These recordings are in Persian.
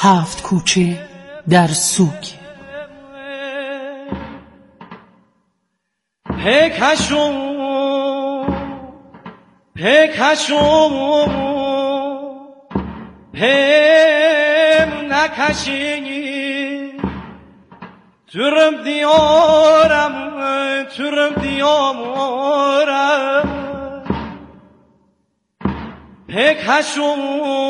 7 کوچه در سوگ. پکشون پم نکشی ترم دیارم پکشون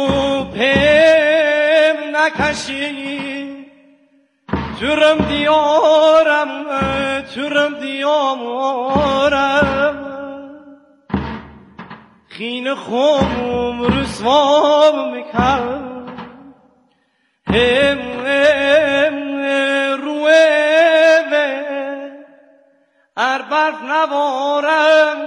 پم نکشی ترم دیارم خین خوم رسوا میکرد هم روه اربرد نوارم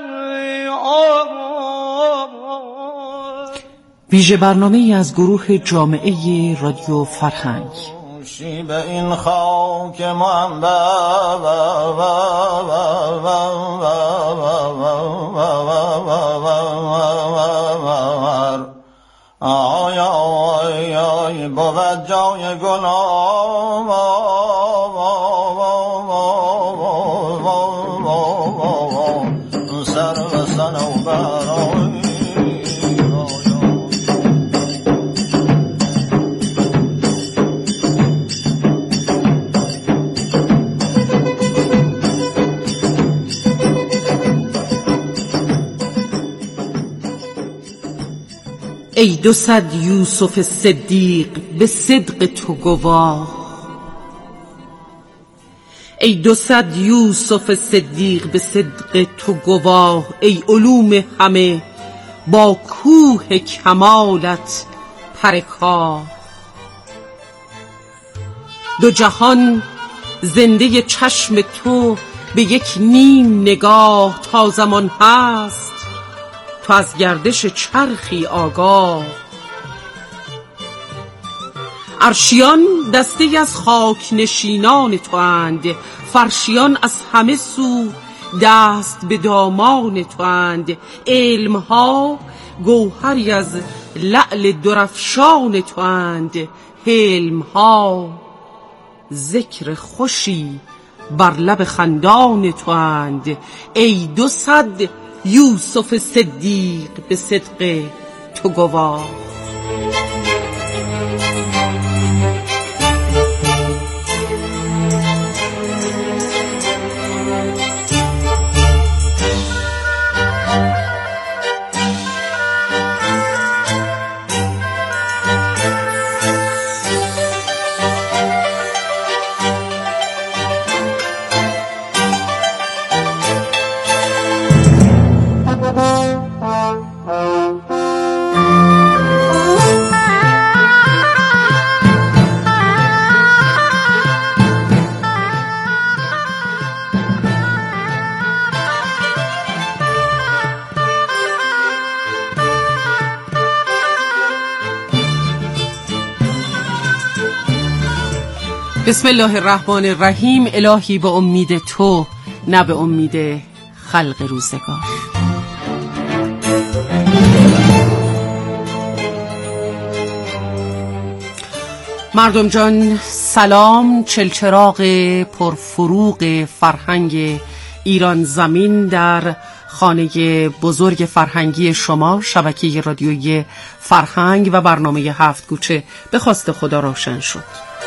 ویژه برنامه ای از گروه جامعه رادیو فرهنگ. به این خاک منبر آی آی آی بود جای گناه سر و صنوبر ای 200 یوسف صدیق به صدق تو گواه، ای 200 یوسف صدیق به صدق تو گواه، ای علوم همه با کوه کمالت پرکاه. دو جهان زنده چشم تو به یک نیم نگاه، تا زمان هست تو از گردش چرخی آگاه. عرشیان دسته از خاک نشینان تو اند، فرشیان از همه سو دست به دامان تو اند. علمها گوهری از لعل درفشان تو اند، حلمها ذکر خوشی بر لب خندان تو اند. ای 200 یوسف صدیق به صدق تو گواه. بسم الله الرحمن الرحیم. الهی به امید تو، نه به امید خلق روزگار. مردم جان سلام. چلچراغ پرفروغ فرهنگ ایران زمین در خانه بزرگ فرهنگی شما، شبکه رادیویی فرهنگ و برنامه 7 کوچه به خواست خدا روشن شد.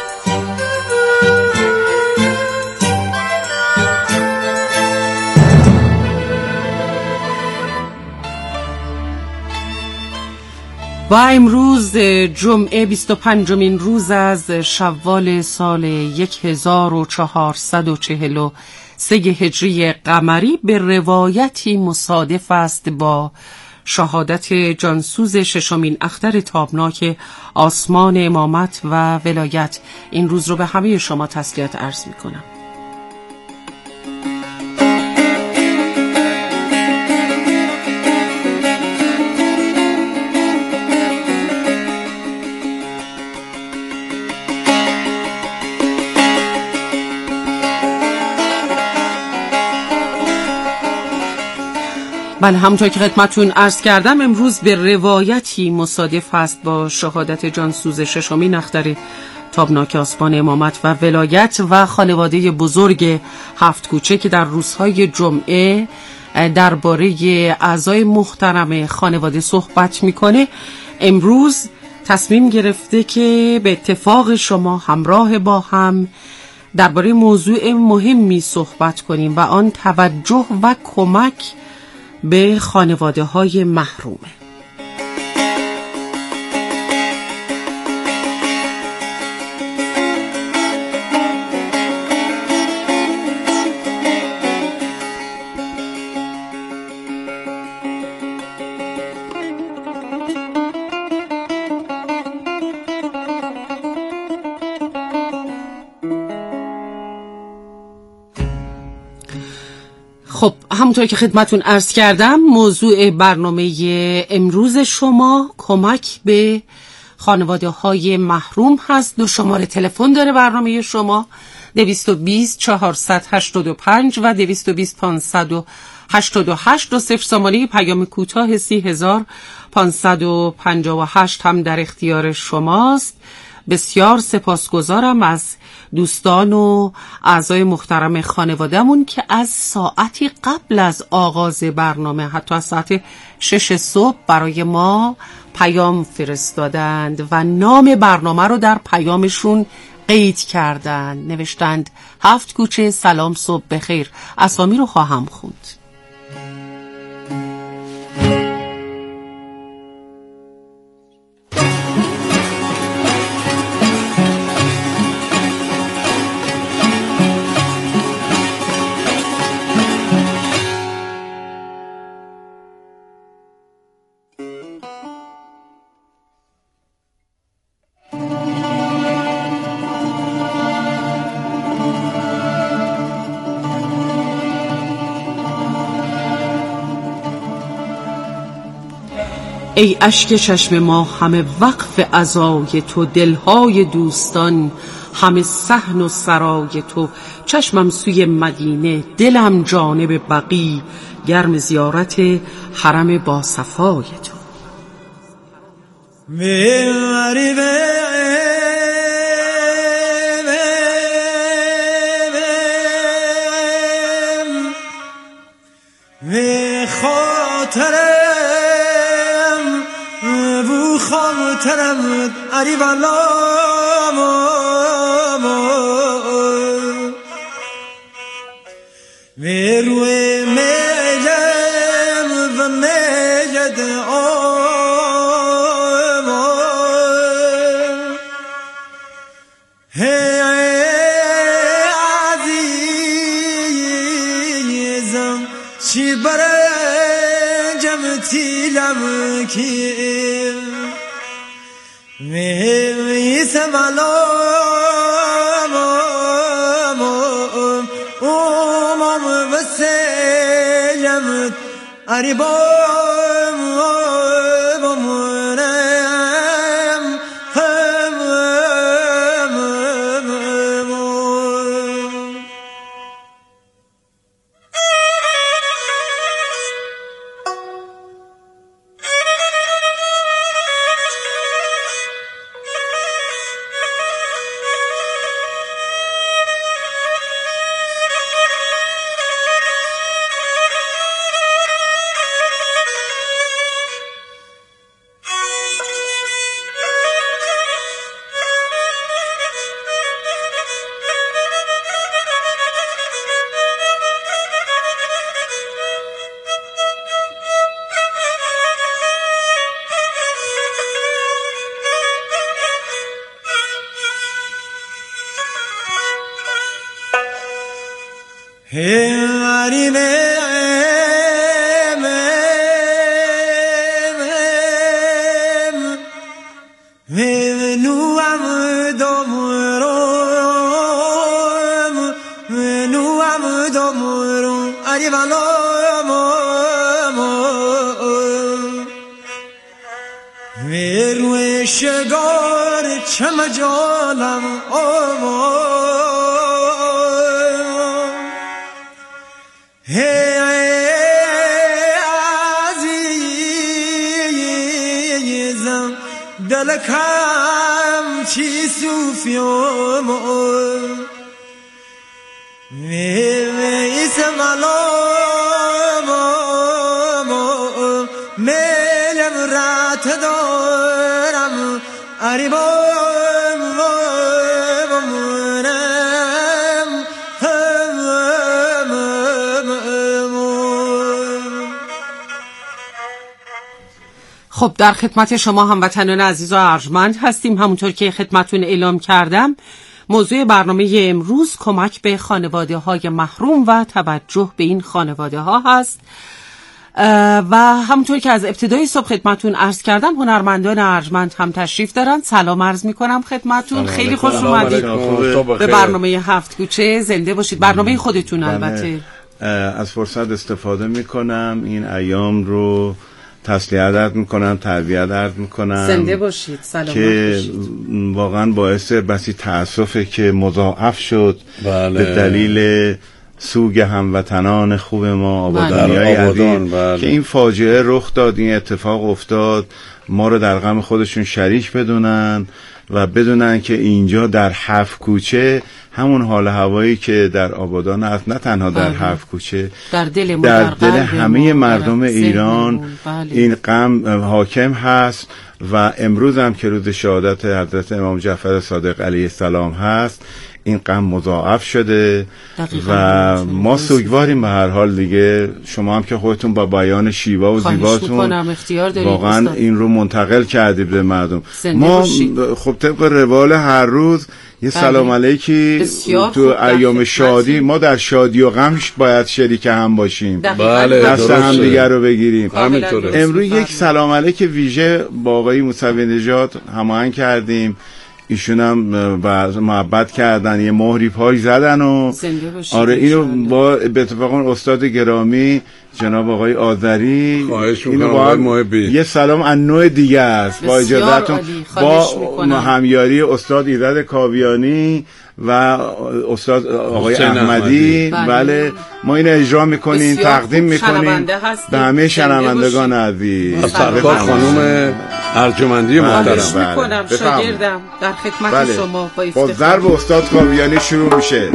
و امروز جمعه 25مین روز از شوال سال 1443 هجری قمری به روایتی مصادف است با شهادت جانسوز 6مین اختر تابناک آسمان امامت و ولایت. این روز رو به همه شما تسلیت عرض می کنم. بله، همونطور که خدمتتون عرض کردم امروز به روایتی مصادف است با شهادت جانسوز ششمین اختر تابناک آسمان امامت و ولایت و خانواده بزرگ هفت کوچه که در روزهای جمعه درباره اعضای محترم خانواده صحبت میکنه. امروز تصمیم گرفته که به اتفاق شما همراه با هم درباره موضوع مهمی صحبت کنیم و آن توجه و کمک به خانواده های محرومه. خب همونطور که خدمتون عرض کردم موضوع برنامه امروز شما کمک به خانواده های محروم هست. 2 شماره تلفن داره برنامه شما 220 485 و 220 588 و 0 شماره پیام کوتاه 30558 هم در اختیار شماست. بسیار سپاسگزارم از دوستان و اعضای محترم خانوادهمون که از ساعتی قبل از آغاز برنامه حتی از ساعت 6 صبح برای ما پیام فرستادند و نام برنامه رو در پیامشون قید کردند. نوشتند هفت کوچه سلام صبح بخیر. اسامی رو خواهم خوند. ای اشک چشم ما همه وقف عزای تو، دلهای دوستان همه صحن و سرای تو. چشمم سوی مدینه، دلم جانب بقی، گرم زیارت حرم با صفای تو. خاطرم عری والا روی میجم و میجد عزیزم چی برنجم تیلم کیم می سمالام اومم وسیلم عریبام بمونم شگار چم جانم فلکم چی صوفیوم ویس ملام میلم رات دارم عریبام خب در خدمت شما هموطنان عزیز و ارجمند هستیم. همونطور که خدمتون اعلام کردم موضوع برنامه امروز کمک به خانواده های محروم و توجه به این خانواده ها هست و همونطور که از ابتدای صبح خدمتون عرض کردم هنرمندان ارجمند هم تشریف دارن. سلام عرض میکنم خدمتون. خیلی خوش اومدید به برنامه هفت کوچه. زنده باشید. برنامه خودتون البته. از فرصت استفاده میکنم این ایام رو تسلیت عرض میکنم، تربیت عرض میکنم. زنده باشید. سلامت که باشید. واقعا باعث بسی تأسفه که مضاعف شد به دلیل سوگ هموطنان خوب ما آبادانیای عزیز که این فاجعه رخ داد، این اتفاق افتاد، ما رو در غم خودشون شریک بدونن و بدونن که اینجا در هفت کوچه همون حال هوایی که در آبادان هست، نه تنها در هفت کوچه، در دل همه مردم ایران این غم حاکم هست و امروز هم که روز شهادت حضرت امام جعفر صادق علیه السلام هست این غم مضاعف شده و ما سوگواریم به هر حال دیگه. شما هم که خودتون با بیان شیوا و زیباتون واقعا این رو منتقل کردید به مردم. ما خب طبق روال هر روز یه سلام علیکی تو ایام شادی، ما در شادی و غمش باید شریک هم باشیم، دست هم دیگر رو بگیریم. امروز یک سلام علیک ویژه با آقای موسوی نژاد هماهنگ کردیم، ایشون هم محبت کردن، یه مهری پای زدن و آره اینو با به اتفاق استاد گرامی جناب آقای آذری اینو با یه سلام از نوع دیگه است با اجازهتون، با همیاری استاد ایزد کاویانی و استاد آقای احمدی. بله ما این اجرا میکنیم، تقدیم میکنیم به همه شنوندگان عزیز. سرکار خانم ارجمندی محترم میکنم شاگردم در خدمت شما با افتخار. با ضرب استاد کاویانی شروع میشه.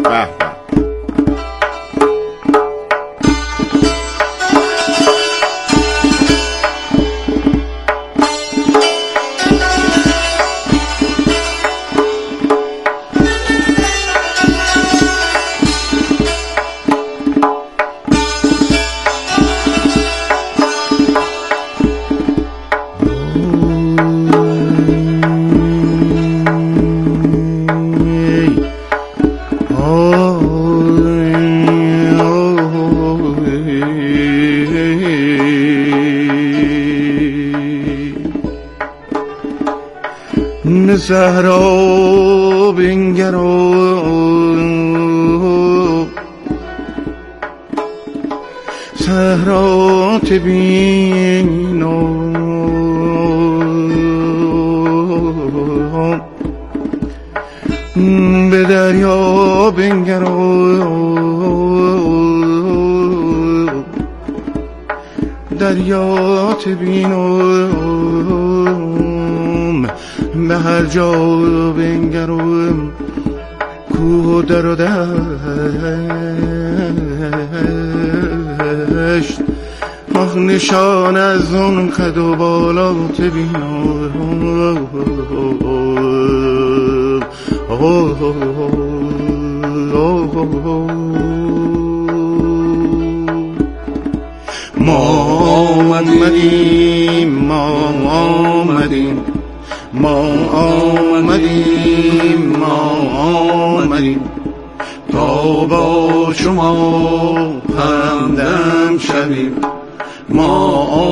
زهرا بنگرا زهرات بینا به دریا بنگرا دریات بینا به هر جا بنگرم کوه در و دشت آخ نشان از اون قد و بالات بینارم ما آمدیم تا با شما همدم شویم. ما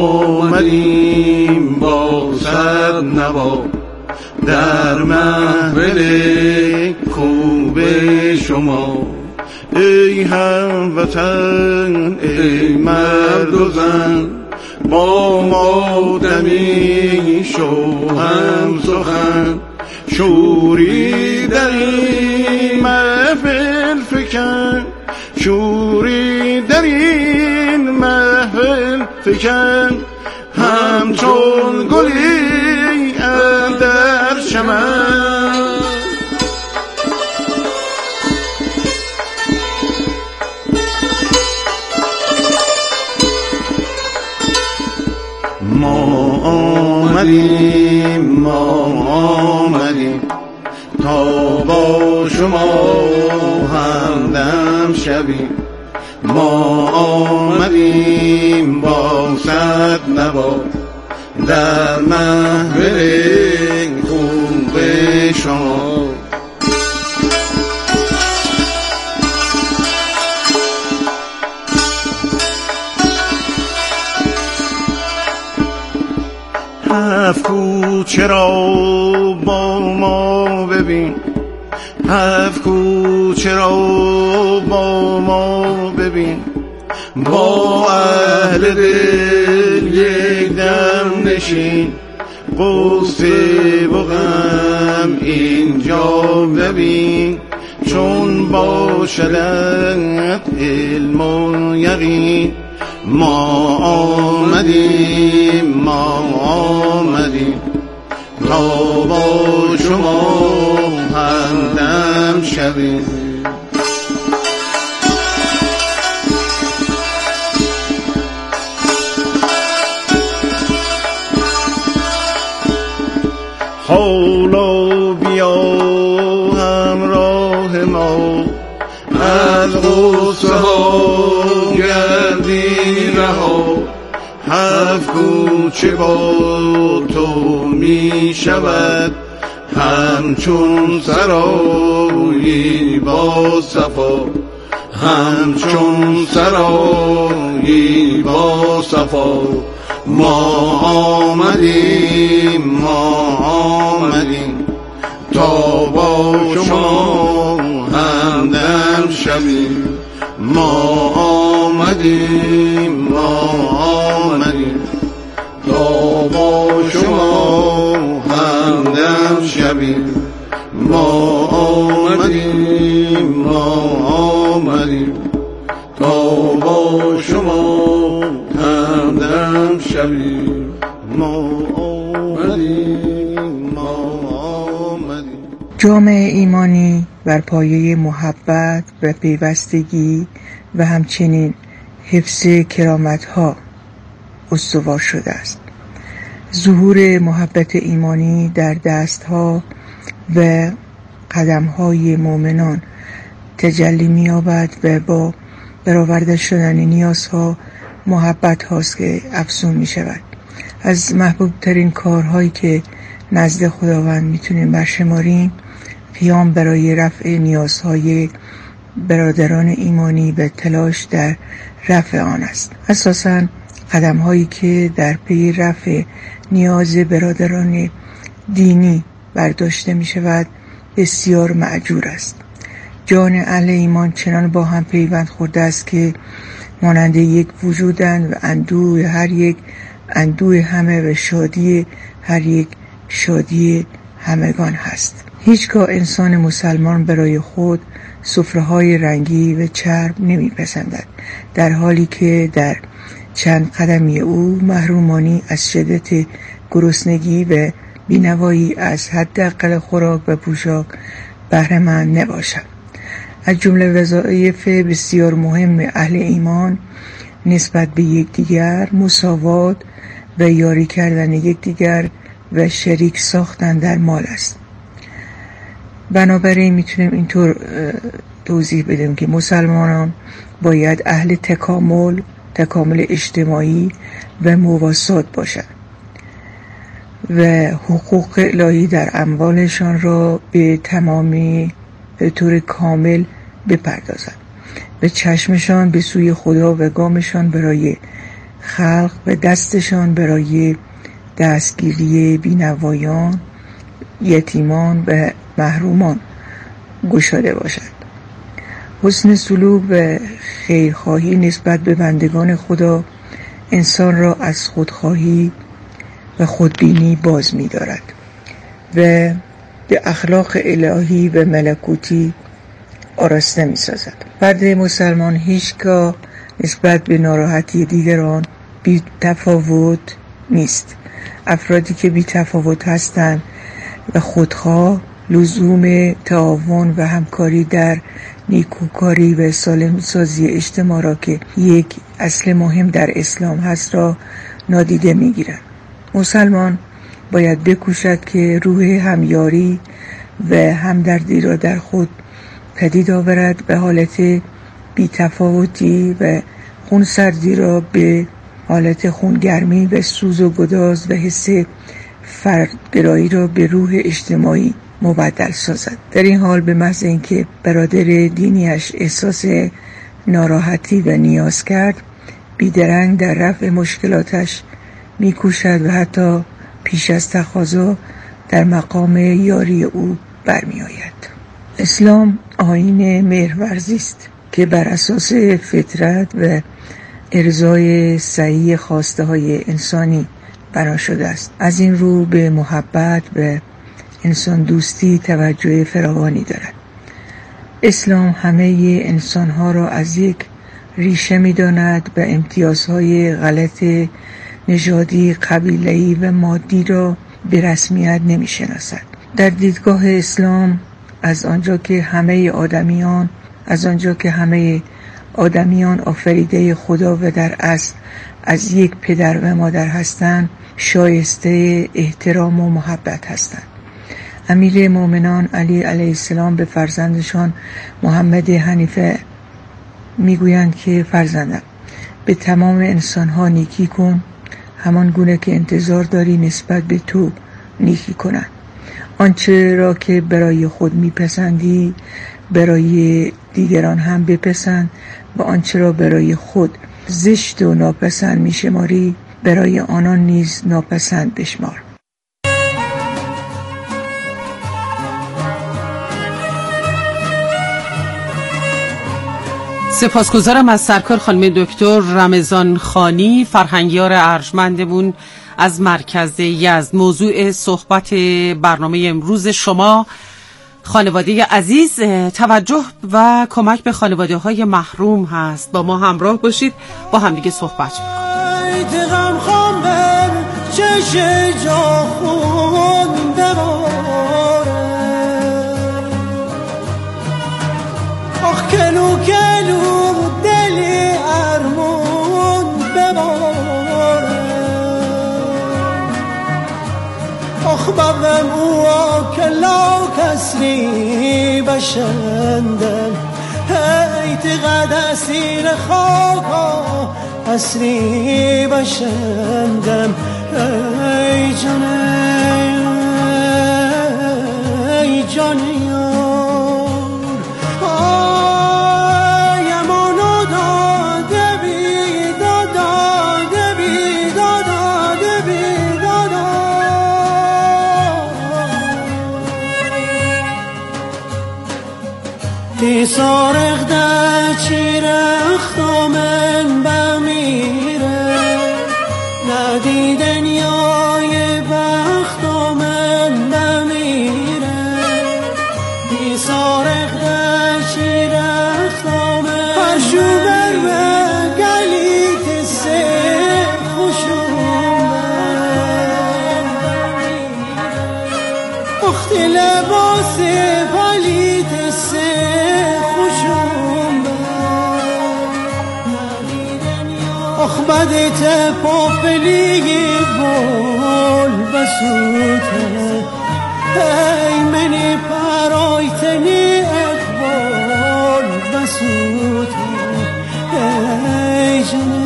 آمدیم با صد نوا در محفل کوب شما. ای هموطن ای مرد و زن با ما دمی شو هم سخن شوری در این محفل فکن شوری در این محفل فکن همچون گلی اندر من ما آمدیم تا با شما همدم شویم ما آمدیم با صد نوا در محفل خوب شما هفت کوچه را با ما ببین هفت کوچه را با ما ببین با اهل دل یک دم نشین غصه و غم اینجا ببین چون باشدت علم و یقین ما آمدیم تا با شما همدم شویم حالا بیا همراه ما از غصه ها گردی رها هفت کوچه با تو می شود همچون سرایی با صفا همچون سرایی با صفا ما آمدیم تا با شما همدم شویم ما آمدیم تا با شما همدم شویم ما آمدیم تا با شما همدم شویم ما آمدیم جامعه ایمانی بر پایه محبت و پیوستگی و همچنین حفظ کرامت‌ها استوار شده است. ظهور محبت ایمانی در دست‌ها و قدم‌های مؤمنان تجلی می‌یابد و با برآورده شدن نیازها محبت هاست که افزون می‌شود. از محبوب ترین کارهایی که نزد خداوند میتونیم برشماریم قیام برای رفع نیازهای برادران ایمانی و تلاش در رفع آن است. اساساً قدم هایی که در پی رفع نیاز برادران دینی برداشته می شود بسیار مأجور است. جان اهل ایمان چنان با هم پیوند خورده است که مانند یک وجودند و اندوه هر یک اندوه همه و شادی هر یک شادی همگان هست. هیچگاه انسان مسلمان برای خود سفره‌های رنگی و چرب نمی‌پسندد، در حالی که در چند قدمی او محرومانی از شدت گرسنگی و بینوایی از حداقل خوراک و پوشاک بهره مند نباشد. از جمله وظایف بسیار مهم اهل ایمان نسبت به یکدیگر مساوات و یاری کردن یکدیگر و شریک ساختن در مال است. بنابراین میتونیم اینطور توضیح بدیم که مسلمانان باید اهل تکامل اجتماعی و مواسات باشند و حقوق الهی در اموالشان را به طور کامل بپردازند و چشمشان به سوی خدا و گامشان برای خلق و دستشان برای دستگیری بینوایان، یتیمان و محرومان گشاده باشد. حسن سلوک و خیرخواهی نسبت به بندگان خدا انسان را از خودخواهی و خودبینی باز می دارد و به اخلاق الهی و ملکوتی آراسته می سازد. فرد مسلمان هیچگاه نسبت به ناراحتی دیگران بی تفاوت نیست. افرادی که بی تفاوت هستند و خودخواه لزوم تعاون و همکاری در نیکوکاری و سالمسازی اجتماع را که یک اصل مهم در اسلام هست را نادیده می‌گیرند. مسلمان باید بکوشد که روح همیاری و همدردی را در خود پدید آورد و حالت بی‌تفاوتی و خونسردی را به حالت خونگرمی و سوز و گداز و حس فردگرایی را به روح اجتماعی مبدل سازد. در این حال به محض اینکه برادر دینیش احساس ناراحتی و نیاز کرد، بیدرنگ در رفع مشکلاتش میکوشد و حتی پیش از تقاضا در مقام یاری او برمی آید. اسلام آیین مهرورزی است که بر اساس فطرت و ارضای صحیح خواسته های انسانی بنا شده است. از این رو به محبت و انسان دوستی توجه فراوانی دارد. اسلام همه انسانها را از یک ریشه می داند و امتیازهای غلط نژادی، قبیله‌ای و مادی را به رسمیت نمی شناسد. در دیدگاه اسلام از آنجا که همه آدمیان آفریده خدا و در اصل از یک پدر و مادر هستند، شایسته احترام و محبت هستند. امیر مومنان علی علیه السلام به فرزندشان محمد حنیفه میگویند که فرزندم، به تمام انسانها نیکی کن همان گونه که انتظار داری نسبت به تو نیکی کنند. آنچه را که برای خود میپسندی برای دیگران هم بپسند و آنچه را برای خود زشت و ناپسند میشماری برای آنان نیز ناپسند بشمار. سپاسگزارم از سرکار خانم دکتر رمضان خانی، فرهنگیار ارجمندمون از مرکز یزد. موضوع صحبت برنامه امروز شما خانواده عزیز، توجه و کمک به خانواده های محروم هست. با ما همراه باشید، با همدیگه صحبت بابم او کلا کسری بشندم هیت قد اسیر خاکا اسری بشندم ای جان ای جان سارغ در چیرخت من بمیره ندیدن یای بخت من بمیره دی سارغ در چیرخت من پرشو بر و گلیت سه خوشون اخت لباس پلیت سه بدت پاپلی بول بسوته ای منی پرایتنی اقبال بسوته ای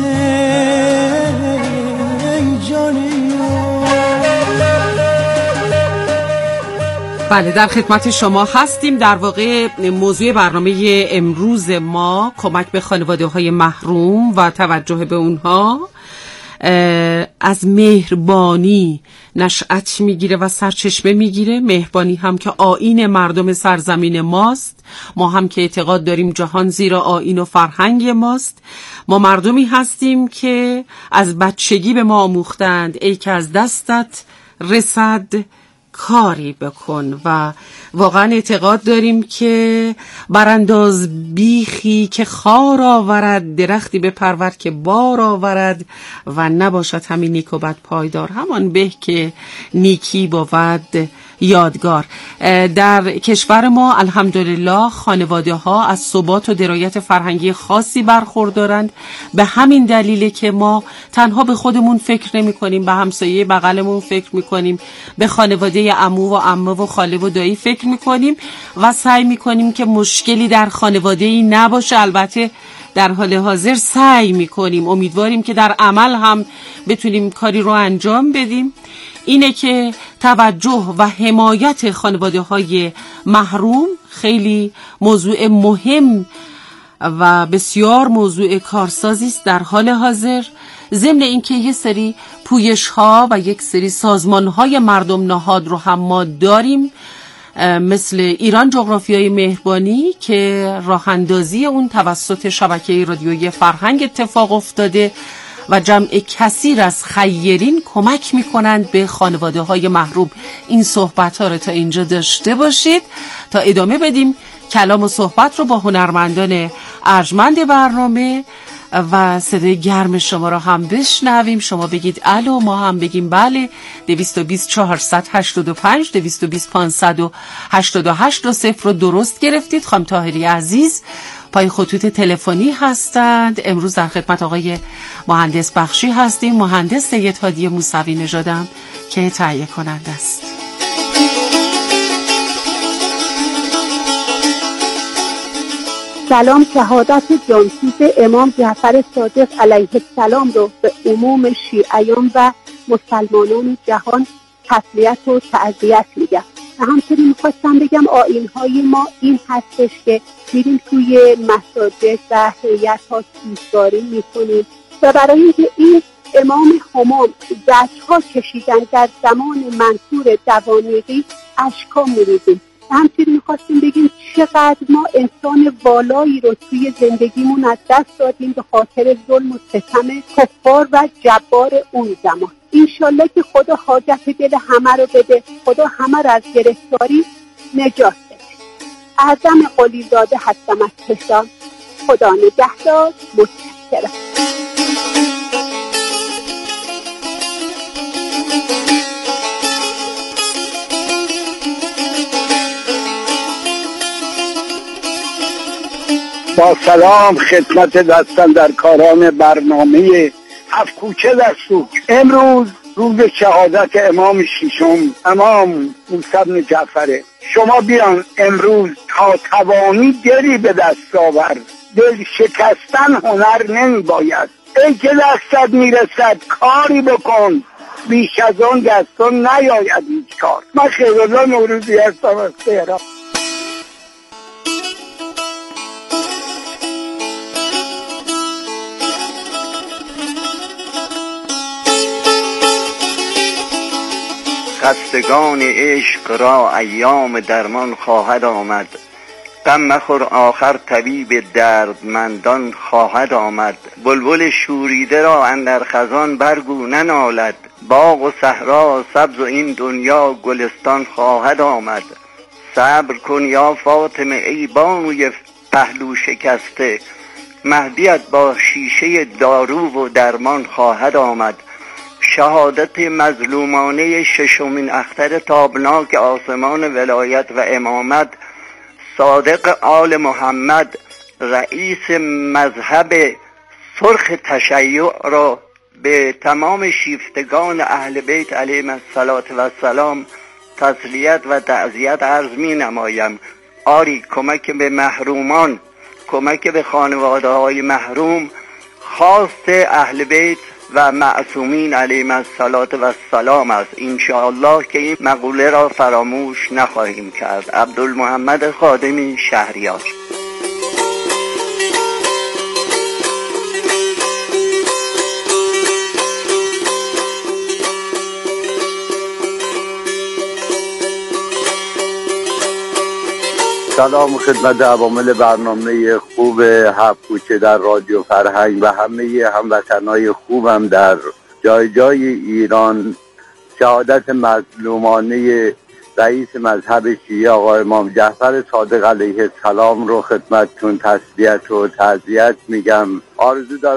جانی بله، در خدمت شما هستیم. در واقع موضوع برنامه امروز ما کمک به خانواده های محروم و توجه به اونها از مهربانی نشأت میگیره و سرچشمه میگیره. مهربانی هم که آیین مردم سرزمین ماست. ما هم که اعتقاد داریم جهان زیرا آیین و فرهنگ ماست. ما مردمی هستیم که از بچگی به ما آموختند ای که از دستت رسد کاری بکن و واقعا اعتقاد داریم که برانداز بیخی که خار آورد، درختی بپرورد که بار آورد و نباشد همین نیک و بد پایدار، همان به که نیکی بود یادگار. در کشور ما الحمدلله خانواده ها از ثبات و درایت فرهنگی خاصی برخوردارند. به همین دلیله که ما تنها به خودمون فکر نمی کنیم، به همسایه بغلمون فکر می کنیم، به خانواده عمو و عمه و خاله و دایی فکر می کنیم و سعی می کنیم که مشکلی در خانواده ای نباشه. البته در حال حاضر سعی می کنیم، امیدواریم که در عمل هم بتونیم کاری رو انجام بدیم. اینه که توجه و حمایت خانواده های محروم خیلی موضوع مهم و بسیار موضوع کارسازی است در حال حاضر. ضمن اینکه یه سری پویش ها و یک سری سازمان های مردم نهاد رو هم ما داریم، مثل ایران جغرافیای مهربانی که راه اندازی اون توسط شبکه رادیویی فرهنگ اتفاق افتاده و جمع کثیر از خیرین کمک میکنند به خانواده های محروم. این صحبت ها رو تا اینجا داشته باشید تا ادامه بدیم کلام و صحبت رو با هنرمندان ارجمند برنامه و صدای گرم شما را هم بشنویم. شما بگید الو، ما هم بگیم بله. 220 485 220 588 و 0 رو درست گرفتید. خانم طاهری عزیز پای خطوط تلفنی هستند. امروز در خدمت آقای مهندس بخشی هستیم، مهندس سید هادی موسوی نژادم که تهیه کننده است. سلام. شهادت جانسوز امام جعفر صادق علیه السلام رو به عموم شیعیان و مسلمانان جهان تسلیت و تعزیت میگم. و همچنین میخواستم بگم آیین‌های ما این هستش که میریم توی مساجد و هیئت‌ها سوگواری میکنیم و برای اینکه این امام همام زجرها کشیدن در زمان منصور دوانیقی اشکا میریزیم. همچنین میخواستیم بگیم چقدر ما انسان والایی رو توی زندگیمون از دست دادیم به خاطر ظلم و ستم کفار و جبار اون زمان. انشالله که خدا حاجت دل همه رو بده، خدا همه رو از گرفتاری نجات بده. اعظم قلیزاده هستم از تهران. خدا نگهدار. متشکرم. با سلام خدمت دستن در کاران برنامه هفت کوچه در سوک. امروز روز شهادت امام ششم امام موسی بن جعفره. شما بیان امروز تا توانی دلی به دست آور. دل شکستن هنر نمی باید. ای که دستت میرسد کاری بکن، بیش از آن دستان نیاید هیچ کار. من خیرالله نوروزی هستم از تهران. خستگان عشق را ایام درمان خواهد آمد. غم مخور آخر طبیب دردمندان خواهد آمد. بلبل شوریده را اندر خزان برگو ننالد. باغ و صحرا سبز و این دنیا گلستان خواهد آمد. صبر کن یا فاطمه ای بانوی پهلو شکسته. مهدیت با شیشه دارو و درمان خواهد آمد. شهادت مظلومانه ششمین اختر تابناک آسمان ولایت و امامت، صادق آل محمد رئیس مذهب سرخ تشیع را به تمام شیفتگان اهل بیت علیهم السلام تسلیت و تعزیت عرض می نمایم. آری کمک به محرومان، کمک به خانواده های محروم خواست اهل بیت و معصومین علیهم السلام است. انشاءالله که این مقوله را فراموش نخواهیم کرد. عبدالمحمد خادمی، شهریار. سلام خدمت عوامل برنامه خوب هفت کوچه در رادیو فرهنگ و همه هموطنای خوبم در جای جای ایران. شهادت مظلومانه رئیس مذهب شیعه آقا امام جعفر صادق علیه السلام رو خدمتتون تسلیت و تعزیت میگم. آرزو دارم